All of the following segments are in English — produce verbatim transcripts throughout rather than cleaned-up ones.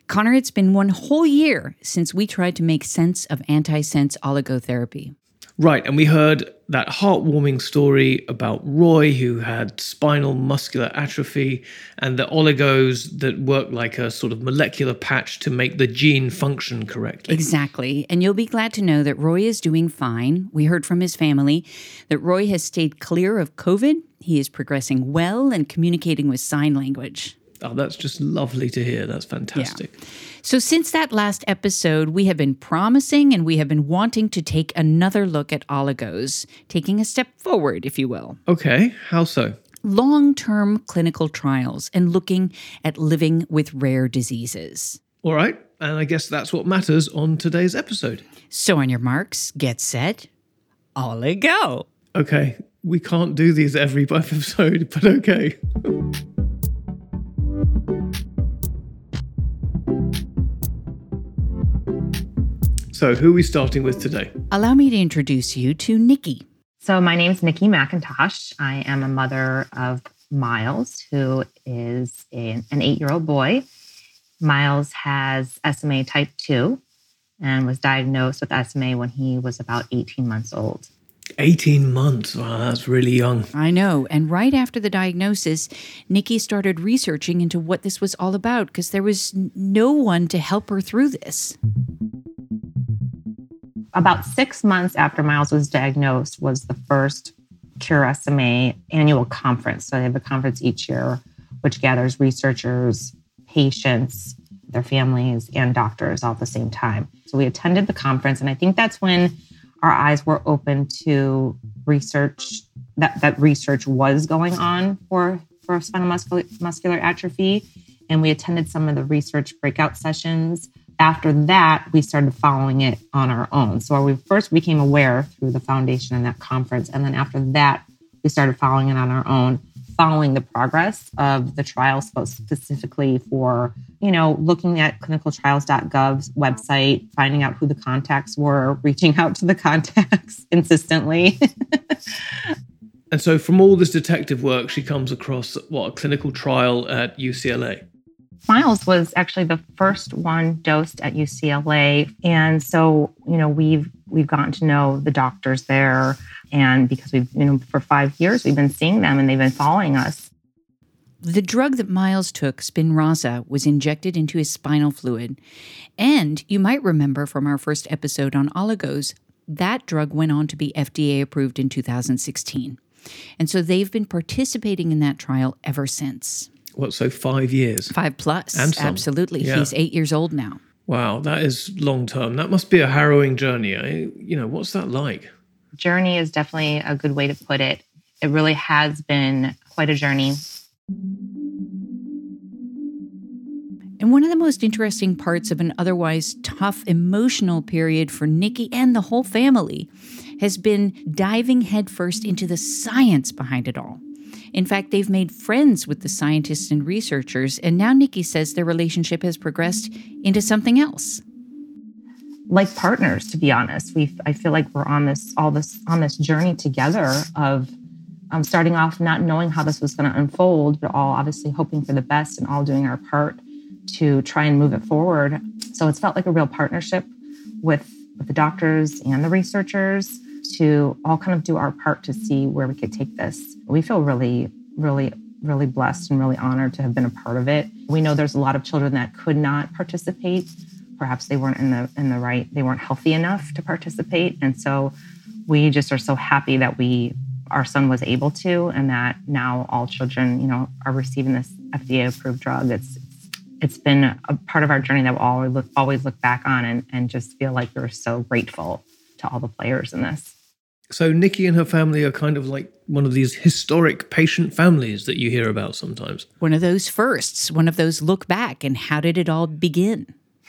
Connor, it's been one whole year since we tried to make sense of antisense oligotherapy. Right, and we heard that heartwarming story about Roy, who had spinal muscular atrophy, and the oligos that work like a sort of molecular patch to make the gene function correctly. Exactly, and you'll be glad to know that Roy is doing fine. We heard from his family that Roy has stayed clear of COVID. He is progressing well and communicating with sign language. Oh, that's just lovely to hear. That's fantastic. Yeah. So since that last episode, we have been promising and we have been wanting to take another look at oligos, taking a step forward, if you will. Okay, how so? Long-term clinical trials and looking at living with rare diseases. All right, and I guess that's what matters on today's episode. So on your marks, get set, oligo. Okay, we can't do these every episode, but okay. So who are we starting with today? Allow me to introduce you to Nikki. So my name is Nikki McIntosh. I am a mother of Miles, who is a, an eight-year-old boy. Miles has S M A type two and was diagnosed with S M A when he was about eighteen months old. eighteen months. Wow, that's really young. I know. And right after the diagnosis, Nikki started researching into what this was all about because there was n- no one to help her through this. About six months after Miles was diagnosed was the first Cure S M A annual conference. So they have a conference each year, which gathers researchers, patients, their families, and doctors all at the same time. So we attended the conference, and I think that's when our eyes were open to research, that, that research was going on for, for spinal muscular, muscular atrophy. And we attended some of the research breakout sessions. After that, we started following it on our own. So we first became aware through the foundation and that conference. And then after that, we started following it on our own, following the progress of the trial specifically for, you know, looking at clinical trials dot gov's website, finding out who the contacts were, reaching out to the contacts insistently. And so from all this detective work, she comes across, what, a clinical trial at U C L A? Miles was actually the first one dosed at U C L A. And so, you know, we've we've gotten to know the doctors there. And because we've, you know, for five years, we've been seeing them and they've been following us. The drug that Miles took, Spinraza, was injected into his spinal fluid. And you might remember from our first episode on oligos, that drug went on to be F D A approved in two thousand sixteen. And so they've been participating in that trial ever since. What, so five years? Five plus. And some. Absolutely. Yeah. He's eight years old now. Wow, that is long term. That must be a harrowing journey. I, you know, what's that like? Journey is definitely a good way to put it. It really has been quite a journey. And one of the most interesting parts of an otherwise tough emotional period for Nikki and the whole family has been diving headfirst into the science behind it all. In fact, they've made friends with the scientists and researchers, and now Nikki says their relationship has progressed into something else. Like partners, to be honest. We I feel like we're on this all this on this journey together of um, starting off not knowing how this was going to unfold, but all obviously hoping for the best and all doing our part to try and move it forward. So it's felt like a real partnership with, with the doctors and the researchers to all kind of do our part to see where we could take this. We feel really, really, really blessed and really honored to have been a part of it. We know there's a lot of children that could not participate. Perhaps they weren't in the in the right, they weren't healthy enough to participate. And so we just are so happy that we, our son was able to, and that now all children, you know, are receiving this F D A-approved drug. It's it's been a part of our journey that we'll always look, always look back on and, and just feel like we're so grateful to all the players in this. So Nikki and her family are kind of like one of these historic patient families that you hear about sometimes. One of those firsts, one of those look back and how did it all begin?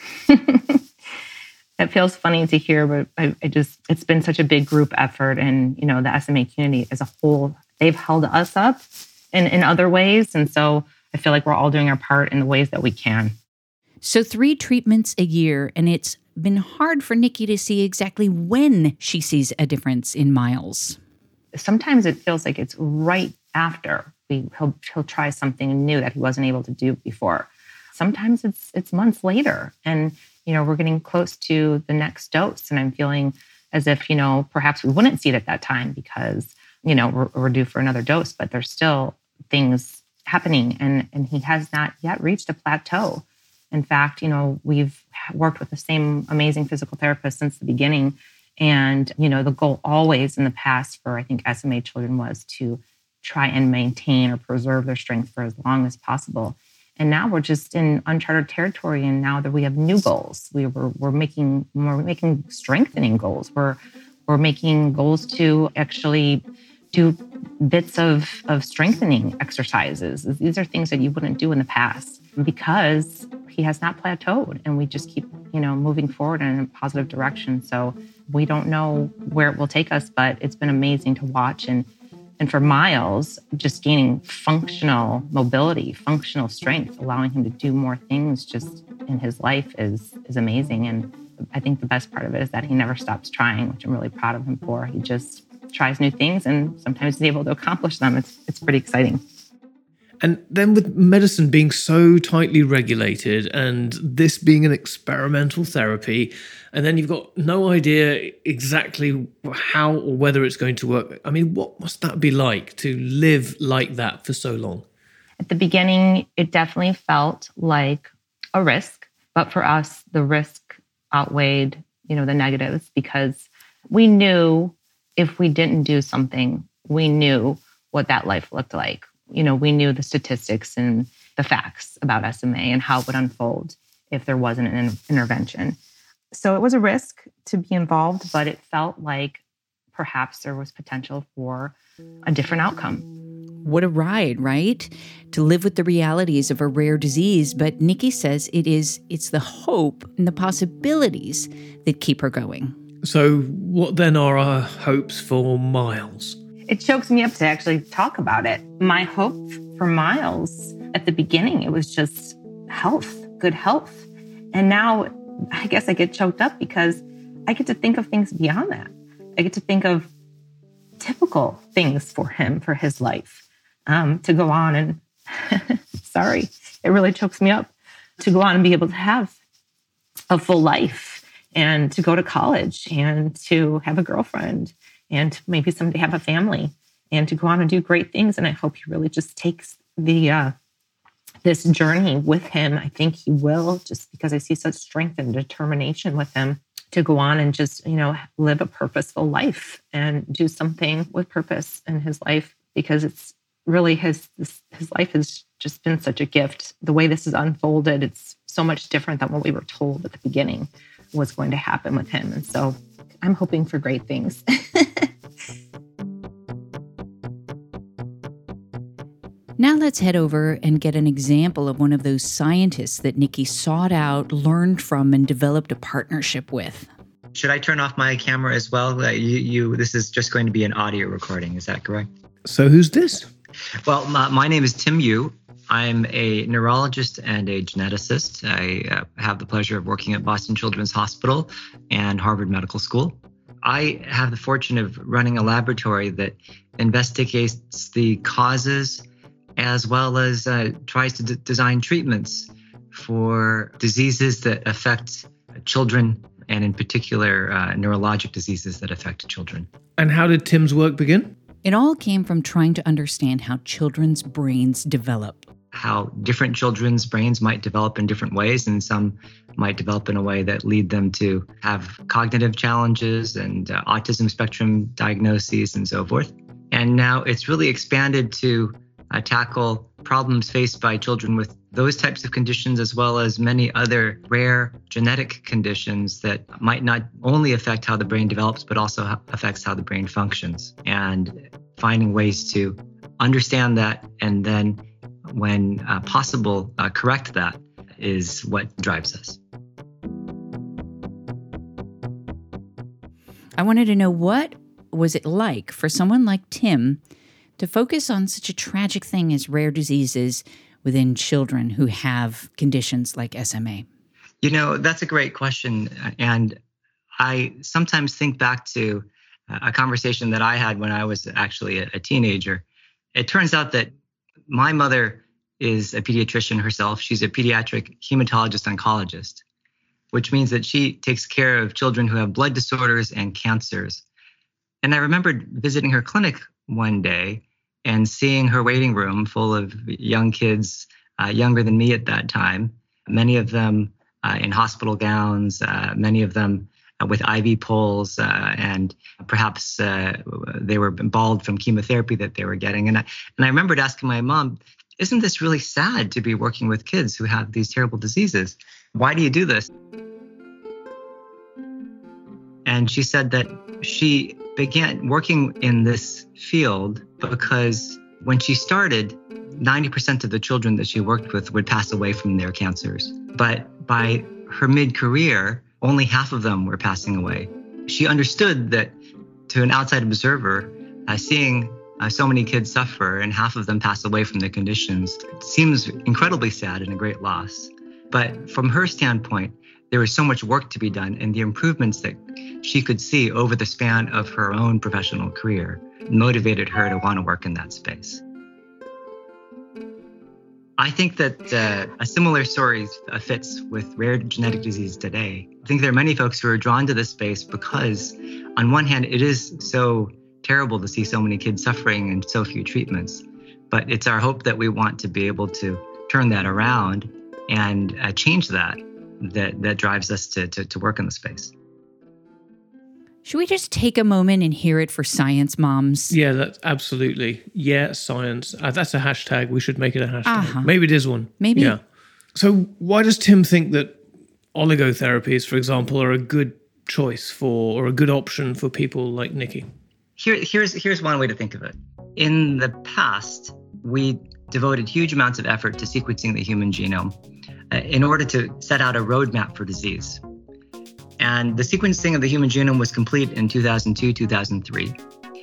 It feels funny to hear, but I, I just, it's been such a big group effort. And, you know, the S M A community as a whole, they've held us up in, in other ways. And so I feel like we're all doing our part in the ways that we can. So three treatments a year, and it's been hard for Nikki to see exactly when she sees a difference in Miles. Sometimes it feels like it's right after we, he'll, he'll try something new that he wasn't able to do before. sometimes it's it's months later. And, you know, we're getting close to the next dose. And I'm feeling as if, you know, perhaps we wouldn't see it at that time because, you know, we're, we're due for another dose, but there's still things happening. And, and he has not yet reached a plateau. In fact, you know, we've worked with the same amazing physical therapist since the beginning. And, you know, the goal always in the past for, I think, S M A children was to try and maintain or preserve their strength for as long as possible. And now we're just in uncharted territory. And now that we have new goals, we were, we're making we're making strengthening goals. We're we're making goals to actually do bits of, of strengthening exercises. These are things that you wouldn't do in the past because he has not plateaued, and we just keep, you know, moving forward in a positive direction. So we don't know where it will take us, but it's been amazing to watch. And and for Miles, just gaining functional mobility, functional strength, allowing him to do more things just in his life is is amazing. And I think the best part of it is that he never stops trying, which I'm really proud of him for. He just tries new things, and sometimes he's able to accomplish them. It's it's pretty exciting. And then with medicine being so tightly regulated and this being an experimental therapy, and then you've got no idea exactly how or whether it's going to work. I mean, what must that be like to live like that for so long? At the beginning, it definitely felt like a risk. But for us, the risk outweighed, you know, the negatives, because we knew if we didn't do something, we knew what that life looked like. You know, we knew the statistics and the facts about S M A and how it would unfold if there wasn't an in- intervention. So it was a risk to be involved, but it felt like perhaps there was potential for a different outcome. What a ride, right? To live with the realities of a rare disease. But Nikki says it is, it's the hope and the possibilities that keep her going. So what then are our hopes for Miles? It chokes me up to actually talk about it. My hope for Miles at the beginning, it was just health, good health. And now I guess I get choked up because I get to think of things beyond that. I get to think of typical things for him, for his life, um, to go on and, sorry, it really chokes me up, to go on and be able to have a full life and to go to college and to have a girlfriend and maybe someday have a family and to go on and do great things. And I hope he really just takes the uh, this journey with him. I think he will, just because I see such strength and determination with him to go on and just, you know, live a purposeful life and do something with purpose in his life, because it's really his, his life has just been such a gift. The way this is unfolded, it's so much different than what we were told at the beginning was going to happen with him. And so I'm hoping for great things. Now let's head over and get an example of one of those scientists that Nikki sought out, learned from, and developed a partnership with. Should I turn off my camera as well? Uh, you, you, this is just going to be an audio recording. Is that correct? So who's this? Well, my, my name is Tim Yu. I'm a neurologist and a geneticist. I uh, have the pleasure of working at Boston Children's Hospital and Harvard Medical School. I have the fortune of running a laboratory that investigates the causes as well as uh, tries to d- design treatments for diseases that affect children, and in particular, uh, neurologic diseases that affect children. And how did Tim's work begin? It all came from trying to understand how children's brains develop. How different children's brains might develop in different ways, and some might develop in a way that lead them to have cognitive challenges and uh, autism spectrum diagnoses and so forth. And now it's really expanded to uh, tackle problems faced by children with those types of conditions, as well as many other rare genetic conditions that might not only affect how the brain develops, but also ha- affects how the brain functions. And finding ways to understand that and then, when uh, possible, uh, correct that is what drives us. I wanted to know, what was it like for someone like Tim to focus on such a tragic thing as rare diseases within children who have conditions like S M A? You know, that's a great question. And I sometimes think back to a conversation that I had when I was actually a, a teenager. It turns out that my mother is a pediatrician herself. She's a pediatric hematologist oncologist, which means that she takes care of children who have blood disorders and cancers. And I remembered visiting her clinic one day and seeing her waiting room full of young kids, uh, younger than me at that time, many of them uh, in hospital gowns, uh, many of them uh, with I V poles, uh, and perhaps uh, they were bald from chemotherapy that they were getting. And I, and I remembered asking my mom, isn't this really sad to be working with kids who have these terrible diseases? Why do you do this? And she said that she began working in this field because when she started, ninety percent of the children that she worked with would pass away from their cancers. But by her mid-career, only half of them were passing away. She understood that to an outside observer, uh, seeing uh, so many kids suffer and half of them pass away from their conditions seems incredibly sad and a great loss. But from her standpoint, there was so much work to be done, and the improvements that she could see over the span of her own professional career motivated her to want to work in that space. I think that uh, a similar story uh, fits with rare genetic disease today. I think there are many folks who are drawn to this space because, on one hand, it is so terrible to see so many kids suffering and so few treatments. But it's our hope that we want to be able to turn that around and uh, change that, that that drives us to, to, to work in the space. Should we just take a moment and hear it for science moms? Yeah, that's absolutely. Yeah, science. Uh, that's a hashtag. We should make it a hashtag. Uh-huh. Maybe it is one. Maybe. Yeah. So why does Tim think that oligotherapies, for example, are a good choice for, or a good option for people like Nikki? Here, here's, here's one way to think of it. In the past, we devoted huge amounts of effort to sequencing the human genome uh, in order to set out a roadmap for disease. And the sequencing of the human genome was complete in two thousand two, two thousand three.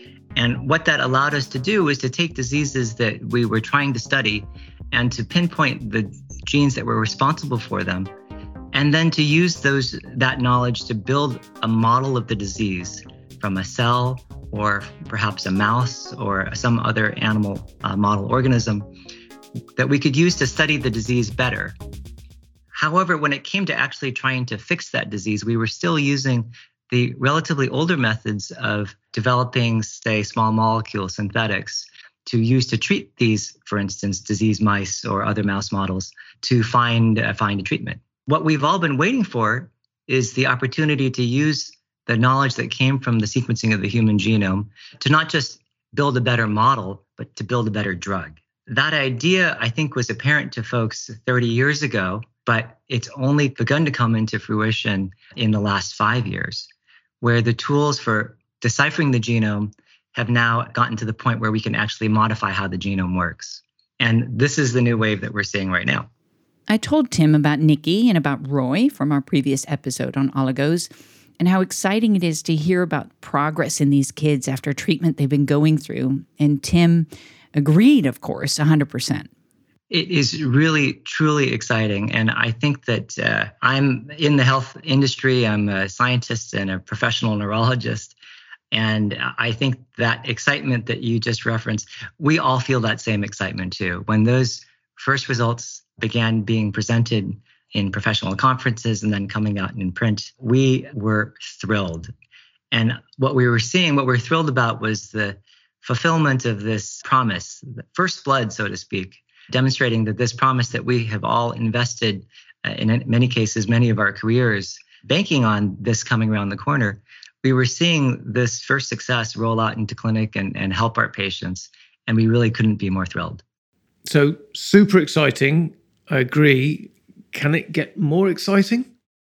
And what that allowed us to do was to take diseases that we were trying to study and to pinpoint the genes that were responsible for them, and then to use those that knowledge to build a model of the disease from a cell or perhaps a mouse or some other animal uh, model organism that we could use to study the disease better. However, when it came to actually trying to fix that disease, we were still using the relatively older methods of developing, say, small molecule synthetics to use to treat these, for instance, disease mice or other mouse models to find, uh, find a treatment. What we've all been waiting for is the opportunity to use the knowledge that came from the sequencing of the human genome to not just build a better model, but to build a better drug. That idea, I think, was apparent to folks thirty years ago, but it's only begun to come into fruition in the last five years, where the tools for deciphering the genome have now gotten to the point where we can actually modify how the genome works. And this is the new wave that we're seeing right now. I told Tim about Nikki and about Roy from our previous episode on oligos, and how exciting it is to hear about progress in these kids after treatment they've been going through. And Tim agreed, of course, one hundred percent. It is really, truly exciting. And I think that uh, I'm in the health industry. I'm a scientist and a professional neurologist. And I think that excitement that you just referenced, we all feel that same excitement too. When those first results began being presented in professional conferences and then coming out in print, we were thrilled. And what we were seeing, what we were thrilled about was the fulfillment of this promise, the first blood, so to speak, demonstrating that this promise that we have all invested uh, in many cases, many of our careers, banking on this coming around the corner. We were seeing this first success roll out into clinic and, and help our patients, and we really couldn't be more thrilled. So super exciting. I agree. Can it get more exciting?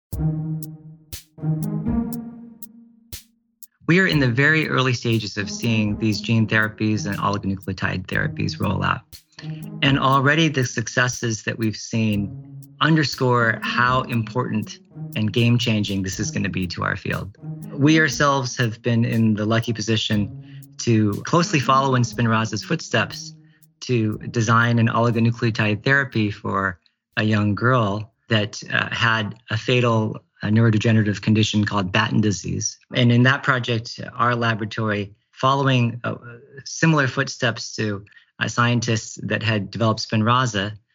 We are in the very early stages of seeing these gene therapies and oligonucleotide therapies roll out. And already the successes that we've seen underscore how important and game-changing this is going to be to our field. We ourselves have been in the lucky position to closely follow in Spinraza's footsteps to design an oligonucleotide therapy for a young girl that uh, had a fatal a neurodegenerative condition called Batten disease. And in that project, our laboratory, following uh, similar footsteps to uh, scientists that had developed Spinraza,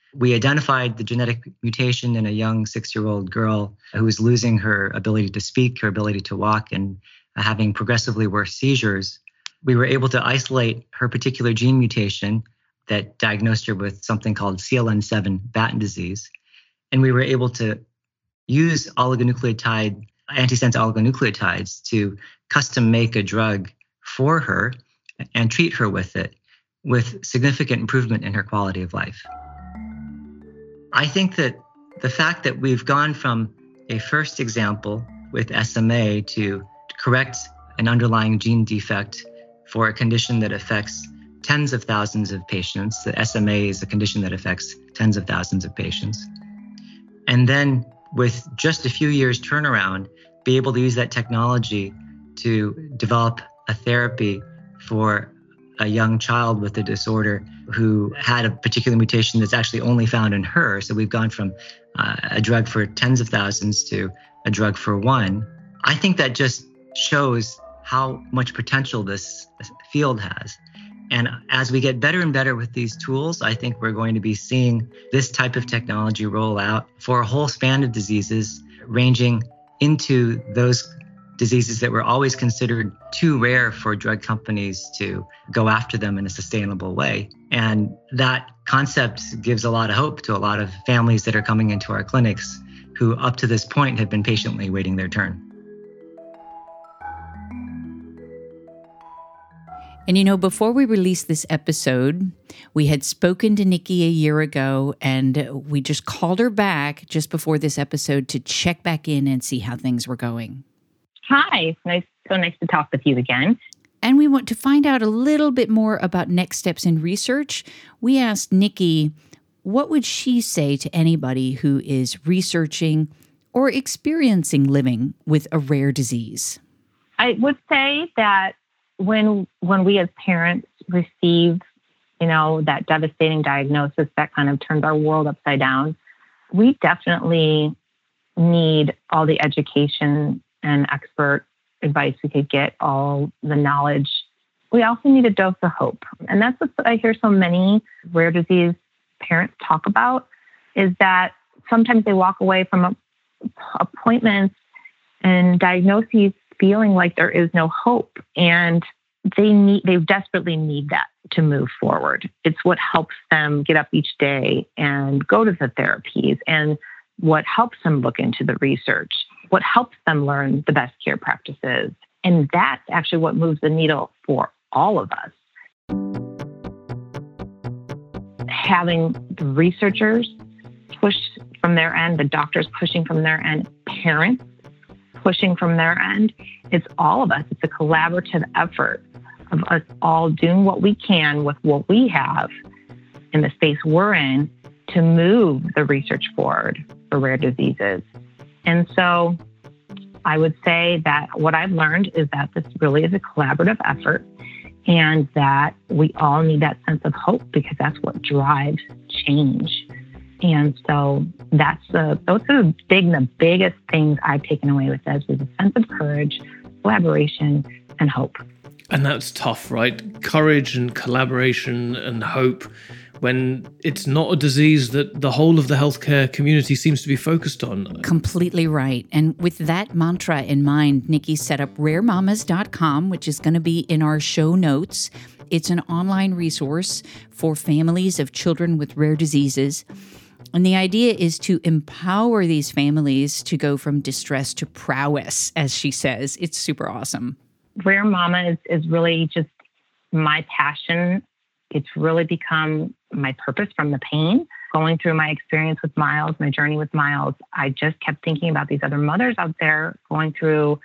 We identified the genetic mutation in a young six-year-old girl who was losing her ability to speak, her ability to walk, and having progressively worse seizures. We were able to isolate her particular gene mutation that diagnosed her with something called C L N seven Batten disease. And we were able to use oligonucleotide, antisense oligonucleotides to custom make a drug for her and treat her with it with significant improvement in her quality of life. I think that the fact that we've gone from a first example with S M A to correct an underlying gene defect for a condition that affects tens of thousands of patients, that S M A is a condition that affects tens of thousands of patients, and then with just a few years turnaround, be able to use that technology to develop a therapy for a young child with a disorder who had a particular mutation that's actually only found in her. So we've gone from uh, a drug for tens of thousands to a drug for one. I think that just shows how much potential this field has. And as we get better and better with these tools, I think we're going to be seeing this type of technology roll out for a whole span of diseases, ranging into those diseases that were always considered too rare for drug companies to go after them in a sustainable way. And that concept gives a lot of hope to a lot of families that are coming into our clinics who up to this point have been patiently waiting their turn. And you know, before we released this episode, we had spoken to Nikki a year ago, and we just called her back just before this episode to check back in and see how things were going. Hi, nice, so nice to talk with you again. And we want to find out a little bit more about next steps in research. We asked Nikki, what would she say to anybody who is researching or experiencing living with a rare disease? I would say that when when we as parents receive, you know, that devastating diagnosis that kind of turns our world upside down, we definitely need all the education and expert advice we could get, all the knowledge. We also need a dose of hope. And that's what I hear so many rare disease parents talk about, is that sometimes they walk away from appointments and diagnoses feeling like there is no hope. And they need, they desperately need that to move forward. It's what helps them get up each day and go to the therapies, and what helps them look into the research, what helps them learn the best care practices. And that's actually what moves the needle for all of us. Having the researchers push from their end, the doctors pushing from their end, parents pushing from their end, it's all of us. It's a collaborative effort of us all doing what we can with what we have in the space we're in to move the research forward for rare diseases. And so I would say that what I've learned is that this really is a collaborative effort, and that we all need that sense of hope, because that's what drives change. And so that's the, those are the big, the biggest things I've taken away with this, is a sense of courage, collaboration, and hope. And that's tough, right? Courage and collaboration and hope when it's not a disease that the whole of the healthcare community seems to be focused on. Completely right. And with that mantra in mind, Nikki set up rare mamas dot com, which is going to be in our show notes. It's an online resource for families of children with rare diseases. And the idea is to empower these families to go from distress to prowess, as she says. It's super awesome. Rare Mama is, is really just my passion. It's really become my purpose from the pain. Going through my experience with Miles, my journey with Miles, I just kept thinking about these other mothers out there going through,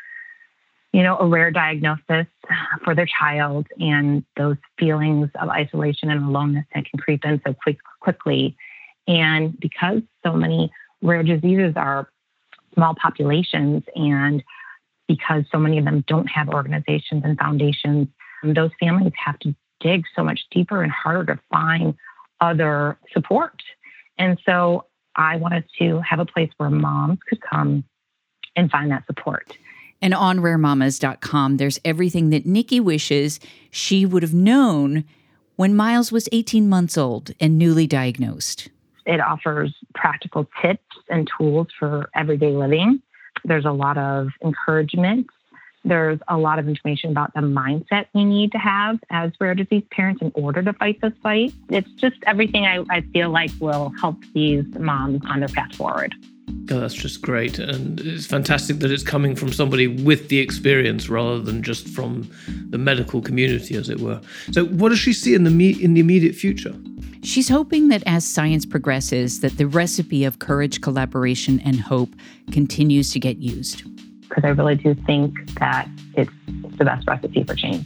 you know, a rare diagnosis for their child, and those feelings of isolation and aloneness that can creep in so quick, quickly. And because so many rare diseases are small populations, and because so many of them don't have organizations and foundations, those families have to dig so much deeper and harder to find other support. And so I wanted to have a place where moms could come and find that support. And on rare mamas dot com, there's everything that Nikki wishes she would have known when Miles was eighteen months old and newly diagnosed. It offers practical tips and tools for everyday living. There's a lot of encouragement. There's a lot of information about the mindset we need to have as rare disease parents in order to fight this fight. It's just everything I, I feel like will help these moms on their path forward. Oh, that's just great. And it's fantastic that it's coming from somebody with the experience rather than just from the medical community, as it were. So what does she see in the me- in the immediate future? She's hoping that as science progresses, that the recipe of courage, collaboration, and hope continues to get used. Because I really do think that it's, it's the best recipe for change.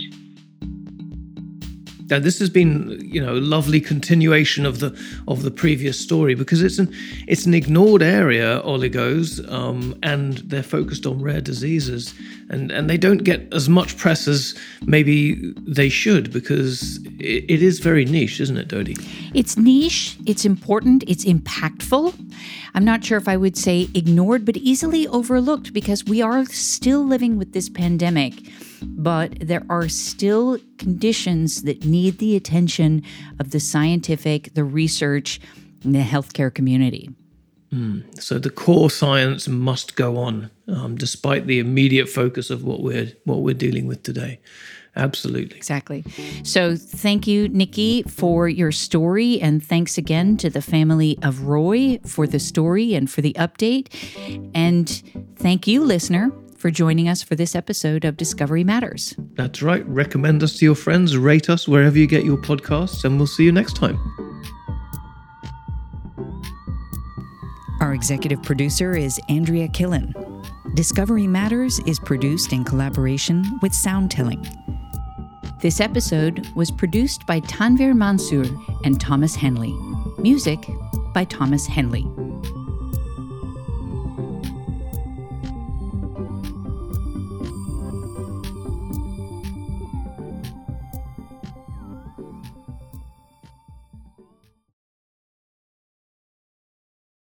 Now, this has been, you know, a lovely continuation of the of the previous story, because it's an it's an ignored area, oligos, um, and they're focused on rare diseases, and, and they don't get as much press as maybe they should, because it, it is very niche, isn't it, Dodie? It's niche, it's important, it's impactful. I'm not sure if I would say ignored, but easily overlooked, because we are still living with this pandemic. But there are still conditions that need the attention of the scientific, the research, and the healthcare community. Mm. So the core science must go on, um, despite the immediate focus of what we're what we're dealing with today. Absolutely. Exactly. So thank you, Nikki, for your story. And thanks again to the family of Roy for the story and for the update. And thank you, listener, for joining us for this episode of Discovery Matters. That's right. Recommend us to your friends, rate us wherever you get your podcasts, and we'll see you next time. Our executive producer is Andrea Killen. Discovery Matters is produced in collaboration with Soundtelling. This episode was produced by Tanvir Mansour and Thomas Henley. Music by Thomas Henley.